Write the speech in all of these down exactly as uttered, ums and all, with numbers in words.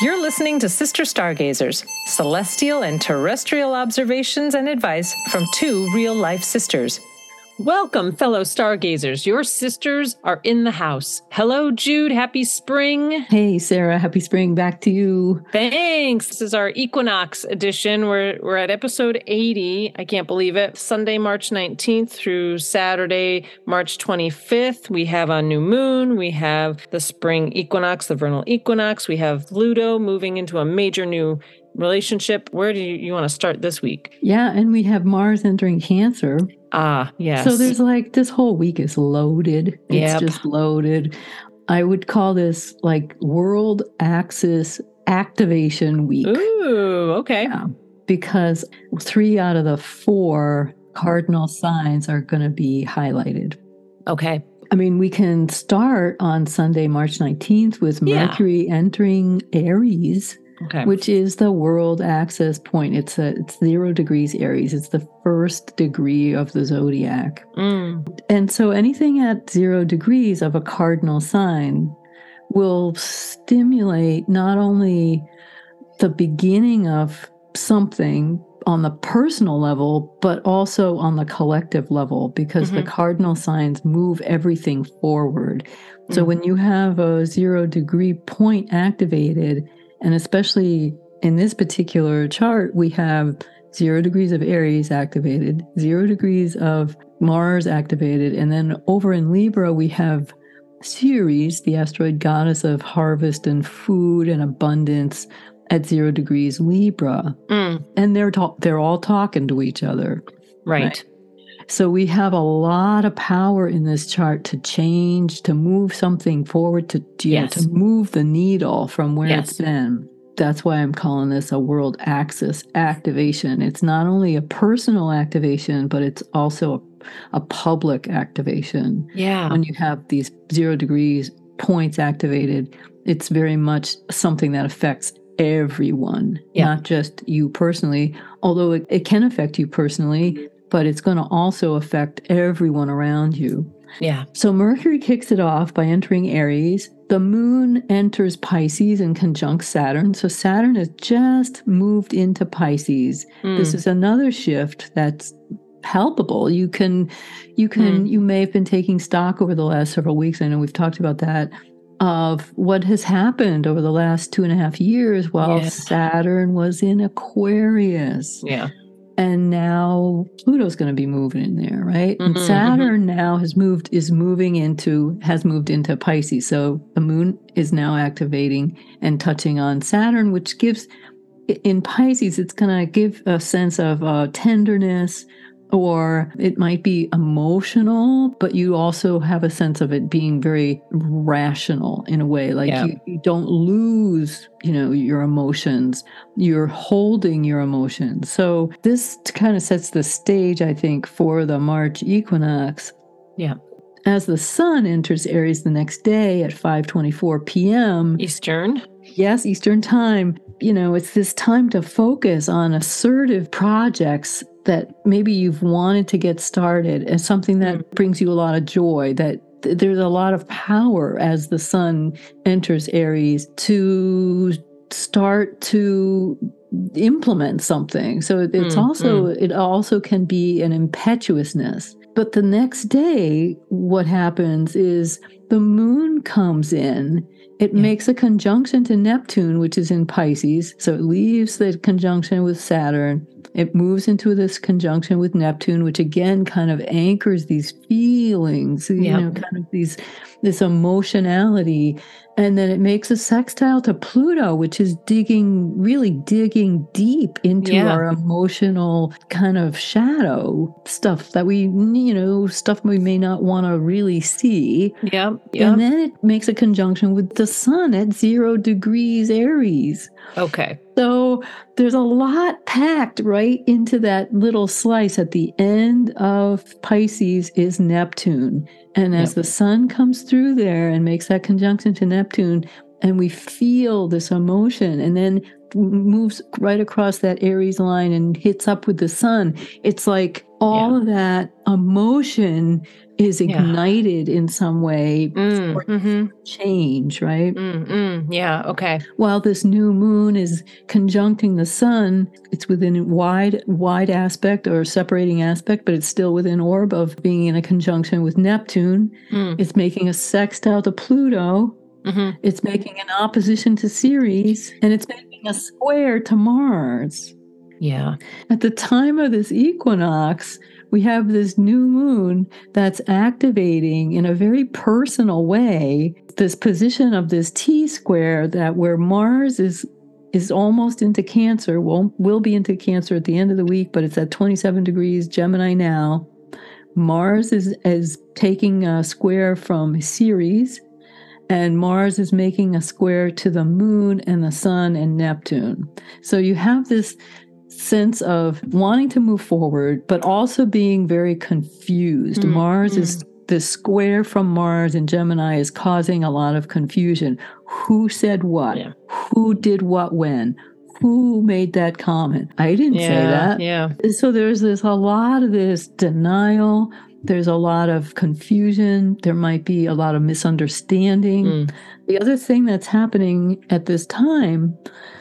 You're listening to Sister Stargazers, celestial and terrestrial observations and advice from two real-life sisters. Welcome, fellow stargazers. Your sisters are in the house. Hello, Jude. Happy spring. Hey, Sarah. Happy spring. Back to you. Thanks. This is our equinox edition. We're we're at episode eighty. I can't believe it. Sunday, March nineteenth through Saturday, March twenty-fifth. We have a new moon. We have the spring equinox, the vernal equinox. We have Pluto moving into a major new relationship. Where do you, you want to start this week? Yeah, and we have Mars entering Cancer. Ah, yes. So there's like, this whole week is loaded. It's Yep. just loaded. I would call this like World Axis Activation Week. Ooh, okay. Yeah, because three out of the four cardinal signs are going to be highlighted. Okay. I mean, we can start on Sunday, March nineteenth with Yeah. Mercury entering Aries. Okay. Which is the world axis point. It's a it's zero degrees Aries. It's the first degree of the zodiac. Mm. And so anything at zero degrees of a cardinal sign will stimulate not only the beginning of something on the personal level, but also on the collective level, because Mhm. the cardinal signs move everything forward. So Mm. when you have a zero degree point activated, and especially in this particular chart, we have zero degrees of Aries activated, zero degrees of Mars activated, and then over in Libra, we have Ceres, the asteroid goddess of harvest and food and abundance, at zero degrees Libra. Mm. And they're ta- they're all talking to each other. Right. Right. So we have a lot of power in this chart to change, to move something forward, to you know, Yes. to move the needle from where Yes. it's been. That's why I'm calling this a world axis activation. It's not only a personal activation, but it's also a, a public activation. Yeah. When you have these zero degrees points activated, it's very much something that affects everyone, Yeah. not just you personally, although it, it can affect you personally, but it's going to also affect everyone around you. Yeah. So Mercury kicks it off by entering Aries. The moon enters Pisces and conjuncts Saturn. So Saturn has just moved into Pisces. Mm. This is another shift that's palpable. You can, you can, Mm. you may have been taking stock over the last several weeks. I know we've talked about that, of what has happened over the last two and a half years while Yeah. Saturn was in Aquarius. Yeah. And now Pluto's going to be moving in there, right? And Mhm, Saturn now has moved, is moving into, has moved into Pisces. So the moon is now activating and touching on Saturn, which gives, in Pisces, it's going to give a sense of uh, tenderness, or it might be emotional, but you also have a sense of it being very rational in a way. Like Yeah. you, you don't lose, you know, your emotions. You're holding your emotions. So this kind of sets the stage, I think, for the March equinox. Yeah. As the sun enters Aries the next day at five twenty-four p.m. Eastern. Yes, Eastern time. You know, it's this time to focus on assertive projects that maybe you've wanted to get started, and something that Mm. brings you a lot of joy, that th- there's a lot of power as the sun enters Aries to start to implement something. So it- it's Mm, also, it also can be an impetuousness. But the next day, what happens is the moon comes in. It Yeah. makes a conjunction to Neptune, which is in Pisces. So it leaves the conjunction with Saturn. It moves into this conjunction with Neptune, which again kind of anchors these feelings, you Yeah. know, kind of these, this emotionality. And then it makes a sextile to Pluto, which is digging, really digging deep into Yeah. our emotional kind of shadow stuff that we, you know, stuff we may not want to really see. Yeah. Yeah. And then it makes a conjunction with the sun at zero degrees Aries. Okay. So there's a lot packed right into that little slice. At the end of Pisces is Neptune. And as Yep. the sun comes through there and makes that conjunction to Neptune, and we feel this emotion, and then moves right across that Aries line and hits up with the sun, it's like all yeah. of that emotion is ignited yeah. in some way mm, for mm-hmm. change, right? Mm, mm, yeah, okay. While this new moon is conjuncting the sun, it's within a wide, wide aspect or separating aspect, but it's still within orb of being in a conjunction with Neptune. Mm. It's making a sextile to Pluto. Mm-hmm. It's making an opposition to Ceres, and it's making a square to Mars. Yeah. At the time of this equinox, we have this new moon that's activating in a very personal way this position of this T square that where Mars is is almost into Cancer, won't will be into Cancer at the end of the week, but it's at twenty-seven degrees Gemini now. Mars is, is taking a square from Ceres, and Mars is making a square to the moon and the sun and Neptune. So you have this sense of wanting to move forward, but also being very confused. Mm, Mars mm. is the square from Mars in Gemini is causing a lot of confusion. Who said what? Yeah. Who did what when? Who made that comment? I didn't yeah, say that. Yeah. So there's this a lot of this denial. There's a lot of confusion. There might be a lot of misunderstanding. Mm. The other thing that's happening at this time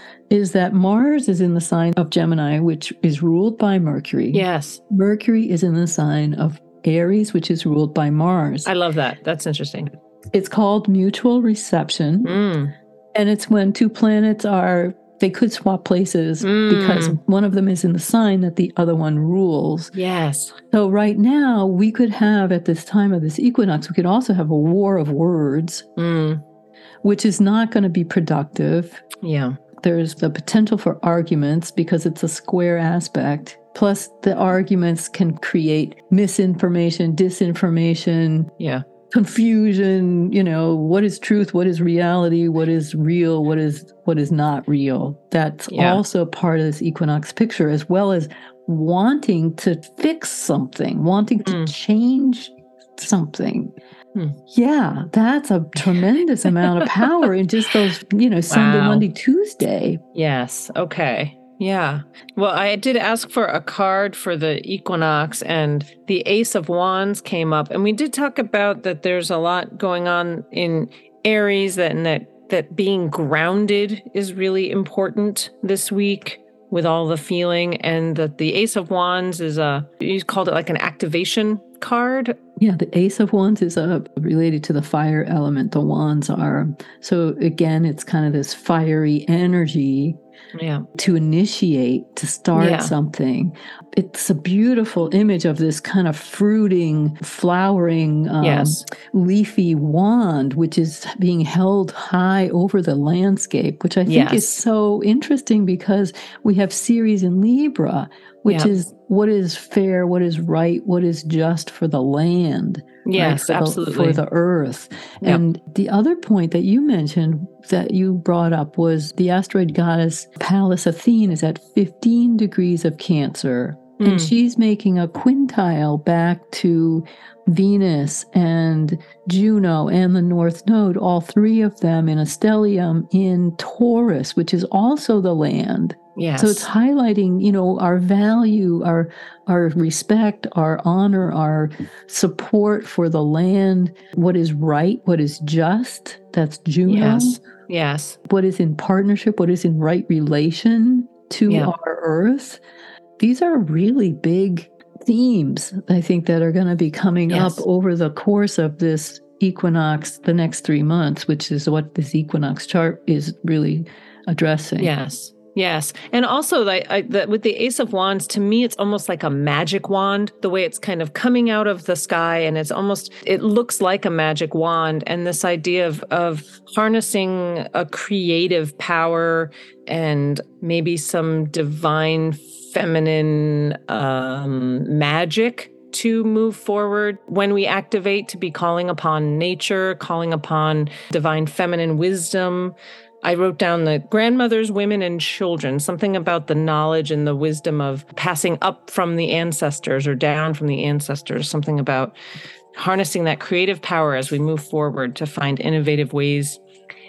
is that Mars is in the sign of Gemini, which is ruled by Mercury. Yes. Mercury is in the sign of Aries, which is ruled by Mars. I love that. That's interesting. It's called mutual reception. Mm. And it's when two planets are, they could swap places mm. because one of them is in the sign that the other one rules. Yes. So right now, we could have, at this time of this equinox, we could also have a war of words, mm. which is not going to be productive. Yeah. There's the potential for arguments because it's a square aspect. Plus, the arguments can create misinformation, disinformation, yeah, confusion. You know, what is truth? What is reality? What is real? What is what is not real? That's yeah. also part of this equinox picture, as well as wanting to fix something, wanting to mm. change something. Hmm. Yeah, that's a tremendous amount of power in just those, you know, Sunday, wow. Monday, Tuesday. Yes. Okay. Yeah. Well, I did ask for a card for the equinox, and the Ace of Wands came up. And we did talk about that there's a lot going on in Aries, that, and that, that being grounded is really important this week with all the feeling, and that the Ace of Wands is a, you called it like an activation card. Yeah, the Ace of Wands is uh, related to the fire element. The wands are. So again, it's kind of this fiery energy yeah. to initiate, to start yeah. something. It's a beautiful image of this kind of fruiting, flowering, um, yes. leafy wand, which is being held high over the landscape, which I think yes. is so interesting because we have Ceres in Libra, which yeah. is what is fair, what is right, what is just for the land. Yes, right? for absolutely. The, for the earth. Yep. And the other point that you mentioned that you brought up was the asteroid goddess Pallas Athene is at fifteen degrees of Cancer. Mm. And she's making a quintile back to Venus and Juno and the North Node, all three of them in a stellium in Taurus, which is also the land. Yes. So it's highlighting, you know, our value, our our respect, our honor, our support for the land, what is right, what is just, that's Juno. Yes. Yes. What is in partnership, what is in right relation to yeah. our earth. These are really big themes, I think, that are going to be coming yes. up over the course of this equinox, the next three months, which is what this equinox chart is really addressing. Yes. Yes. And also, like, I, the, with the Ace of Wands, to me, it's almost like a magic wand, the way it's kind of coming out of the sky. And it's almost, it looks like a magic wand. And this idea of, of harnessing a creative power and maybe some divine feminine um, magic to move forward when we activate, to be calling upon nature, calling upon divine feminine wisdom. I wrote down the grandmothers, women, and children, something about the knowledge and the wisdom of passing up from the ancestors or down from the ancestors, something about harnessing that creative power as we move forward to find innovative ways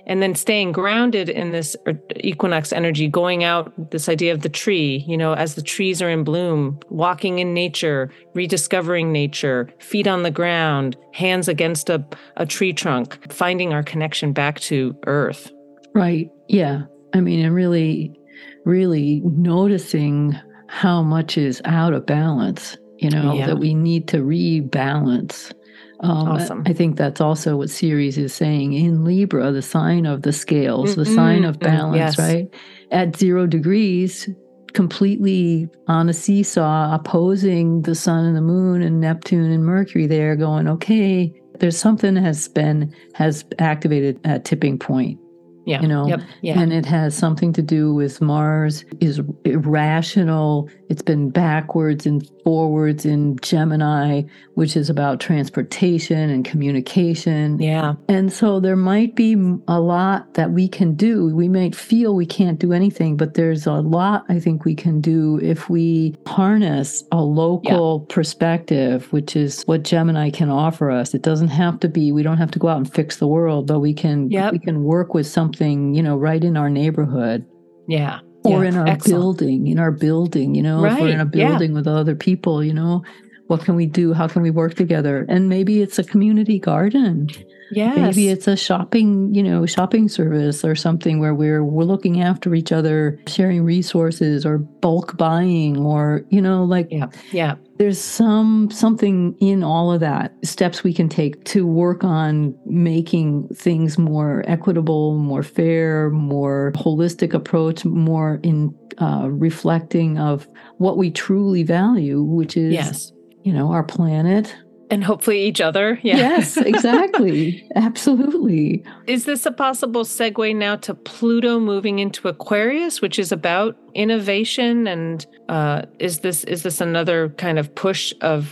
And then staying grounded in this equinox energy, going out, this idea of the tree, you know, as the trees are in bloom, walking in nature, rediscovering nature, feet on the ground, hands against a, a tree trunk, finding our connection back to earth. Right. Yeah. I mean, and really, really noticing how much is out of balance, you know, Yeah. that we need to rebalance. Um, Awesome. I think that's also what Ceres is saying in Libra, the sign of the scales, the Mm-hmm. sign of balance, Yes. right? At zero degrees, completely on a seesaw, opposing the sun and the moon and Neptune and Mercury there, going, okay, there's something has been, has activated at tipping point. Yeah. You know, yep. yeah. And it has something to do with Mars is irrational. It's been backwards and forwards in Gemini, which is about transportation and communication. Yeah. And so there might be a lot that we can do. We might feel we can't do anything, but there's a lot I think we can do if we harness a local yeah. perspective, which is what Gemini can offer us. It doesn't have to be, we don't have to go out and fix the world, but we can yep. we can work with something, you know, right in our neighborhood. Yeah. Or yeah. in our Excellent. building, in our building, you know, right. if we're in a building yeah. with other people, you know, what can we do? How can we work together? And maybe it's a community garden. Yes. Maybe it's a shopping, you know, shopping service or something where we're we're looking after each other, sharing resources or bulk buying or, you know, like yeah. yeah. There's some something in all of that, steps we can take to work on making things more equitable, more fair, more holistic approach, more in uh, reflecting of what we truly value, which is, yes. you know, our planet. And hopefully each other. Yeah. Yes, exactly. Absolutely. Is this a possible segue now to Pluto moving into Aquarius, which is about innovation? And uh, is this is this another kind of push of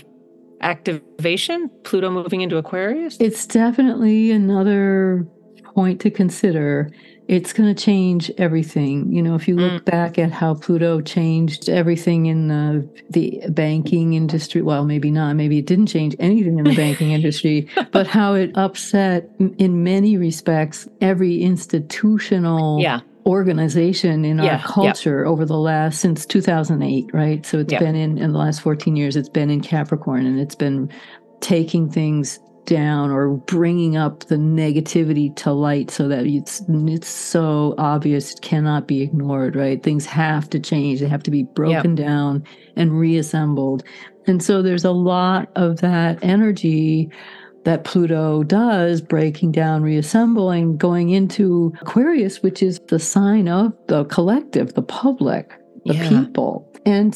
activation, Pluto moving into Aquarius? It's definitely another point to consider. It's going to change everything. You know, if you look mm. back at how Pluto changed everything in the the banking industry, well, maybe not, maybe it didn't change anything in the banking industry, but how it upset, in many respects, every institutional yeah. organization in yeah. our culture yep. over the last, since two thousand eight, right? So it's yep. been in, in the last fourteen years, it's been in Capricorn, and it's been taking things down or bringing up the negativity to light so that it's it's so obvious it cannot be ignored, right? Things have to change. They have to be broken yep. down and reassembled. And so there's a lot of that energy that Pluto does, breaking down, reassembling, going into Aquarius, which is the sign of the collective, the public, the yeah. people. And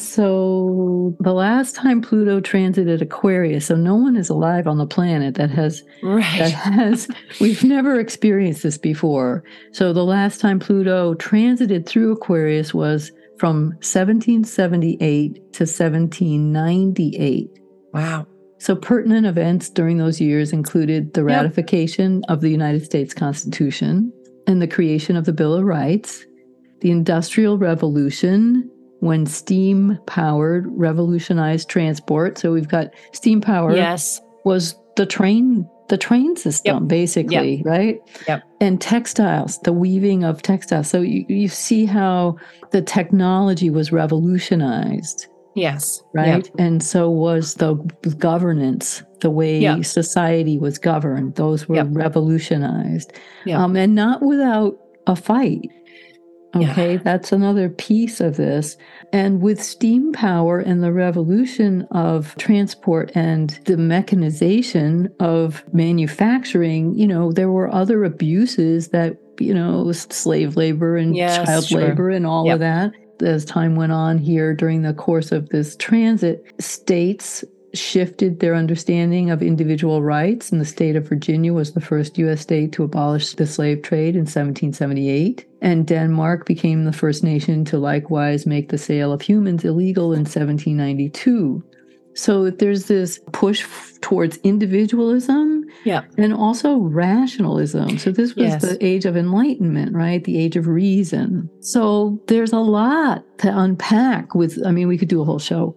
so the last time Pluto transited Aquarius, so no one is alive on the planet that has, right. that has, we've never experienced this before. So the last time Pluto transited through Aquarius was from seventeen seventy-eight to seventeen ninety-eight. Wow. So pertinent events during those years included the ratification yep. of the United States Constitution and the creation of the Bill of Rights, the Industrial Revolution, when steam-powered revolutionized transport. So we've got steam power yes. was the train, the train system, yep. basically, yep. right? Yep. And textiles, the weaving of textiles. So you, you see how the technology was revolutionized. Yes. Right? Yep. And so was the governance, the way yep. society was governed. Those were yep. revolutionized. Yep. Um, and not without a fight. Okay, yeah. that's another piece of this. And with steam power and the revolution of transport and the mechanization of manufacturing, you know, there were other abuses that, you know, slave labor and yes, child sure. labor and all yep. of that. As time went on here during the course of this transit, states shifted their understanding of individual rights, and the state of Virginia was the first U S state to abolish the slave trade in seventeen seventy-eight. And Denmark became the first nation to likewise make the sale of humans illegal in seventeen ninety-two. So there's this push f- towards individualism yeah. and also rationalism. So this was yes. the age of enlightenment, right? The age of reason. So there's a lot to unpack with, I mean, we could do a whole show.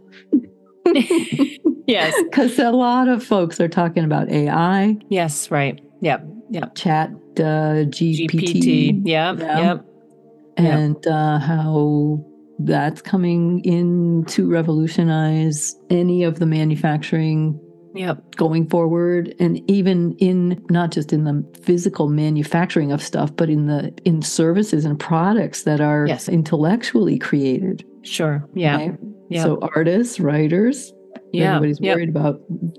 Yes. Because a lot of folks are talking about A I. Yes, right. Yeah. Yep. Chat uh, G P T. G P T. Yep. Yeah. Yep. And yep. Uh, how that's coming in to revolutionize any of the manufacturing Yep. going forward, and even in not just in the physical manufacturing of stuff, but in the in services and products that are yes. intellectually created. Sure. Yeah. Right? Yep. So artists, writers, yeah. everybody's yep. worried about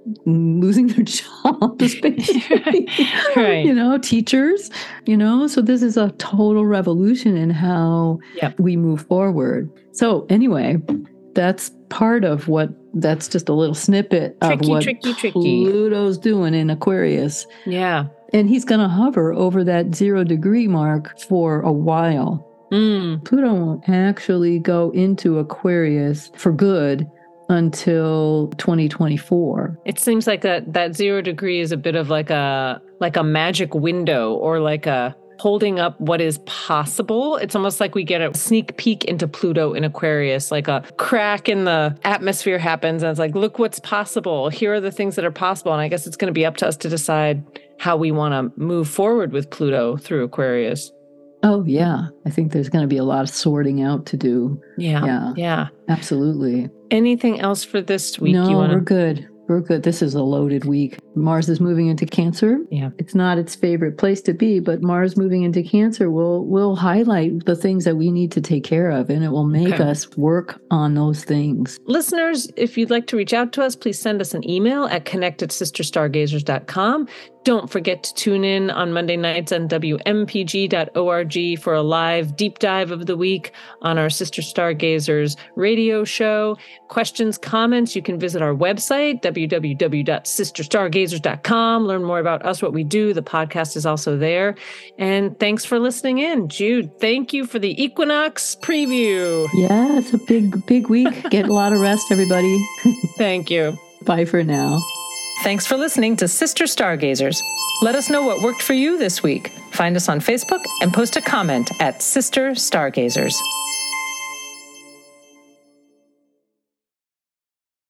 losing their jobs, basically. Right. You know, teachers, you know, so this is a total revolution in how yep. we move forward. So anyway, that's part of what, that's just a little snippet tricky, of what tricky, tricky. Pluto's doing in Aquarius. Yeah. And he's going to hover over that zero degree mark for a while. Mm. Pluto won't actually go into Aquarius for good until twenty twenty-four. It seems like that that zero degree is a bit of like a like a magic window, or like a holding up what is possible. It's almost like we get a sneak peek into Pluto in Aquarius, like a crack in the atmosphere happens and it's like, look what's possible. Here are the things that are possible. And I guess it's going to be up to us to decide how we want to move forward with Pluto through Aquarius. Oh, yeah. I think there's going to be a lot of sorting out to do. Yeah. Yeah. Yeah. Absolutely. Anything else for this week? No, you wanna... we're good. We're good. This is a loaded week. Mars is moving into Cancer. Yeah. It's not its favorite place to be, but Mars moving into Cancer will will highlight the things that we need to take care of, and it will make okay. us work on those things. Listeners, if you'd like to reach out to us, please send us an email at connect at sister stargazers dot com. Don't forget to tune in on Monday nights on W M P G dot org for a live deep dive of the week on our Sister Stargazers radio show. Questions, comments, you can visit our website, w w w dot sister stargazers dot com. Learn more about us, what we do. The podcast is also there. And thanks for listening in. Jude, thank you for the equinox preview. Yeah, it's a big, big week. Get a lot of rest, everybody. Thank you. Bye for now. Thanks for listening to Sister Stargazers. Let us know what worked for you this week. Find us on Facebook and post a comment at Sister Stargazers.